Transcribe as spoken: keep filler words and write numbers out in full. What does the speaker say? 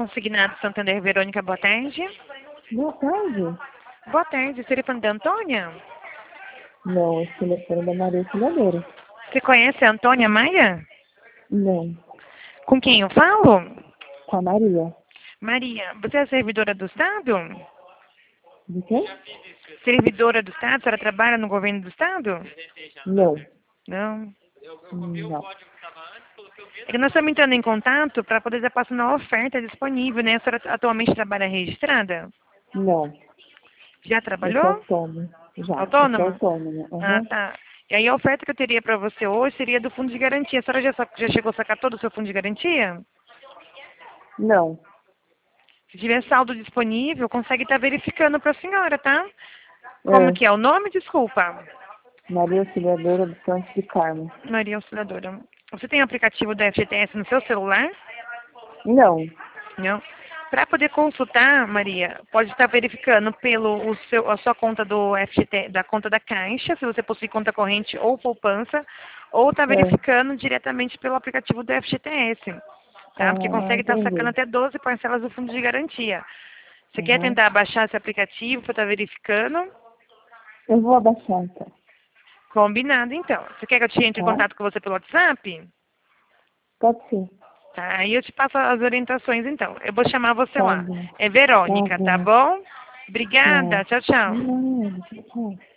Consignado Santander, Verônica, boa tarde. Boa tarde. Boa tarde, o telefone da Antônia? Não, esse telefone é da Maria Auxiliadora. Você conhece a Antônia Maia? Não, Com quem eu falo? com a Maria. Maria, você é servidora do Estado? De quem? Servidora do Estado? A senhora trabalha no governo do Estado? Não. Não. Não. É que nós estamos entrando em contato para poder estar passando a oferta disponível, né? A senhora atualmente trabalha registrada? Não. Já Eu trabalhou? sou autônoma. Já, eu sou Autônoma? autônoma. Ah, Uhum. tá. E aí a oferta que eu teria para você hoje seria do fundo de garantia. A senhora já, sa- já chegou a sacar todo o seu fundo de garantia? Não. Se tiver saldo disponível, consegue estar verificando para a senhora, tá? Como É, que é o nome? Desculpa. Maria Auxiliadora do Santos de Carmo. Maria Auxiliadora. Você tem o aplicativo da F G T S no seu celular? Não. Não. Para poder consultar, Maria, pode estar verificando pelo o seu, a sua conta do F G T, da conta da Caixa, se você possui conta corrente ou poupança, ou está É. verificando diretamente pelo aplicativo do F G T S, tá? Porque Ah, consegue estar sacando entendi. até doze parcelas do fundo de garantia. Você quer Uhum. tentar baixar esse aplicativo para estar verificando? Eu vou abaixar, então. Combinado, então. Você quer que eu te entre em Tá? contato com você pelo WhatsApp? Pode ser. Tá, aí eu te passo as orientações, então. Eu vou chamar você Tá lá. bom. É Tá Verônica, tá bom. bom? Tá. Obrigada, tchau, tchau. Não, tchau.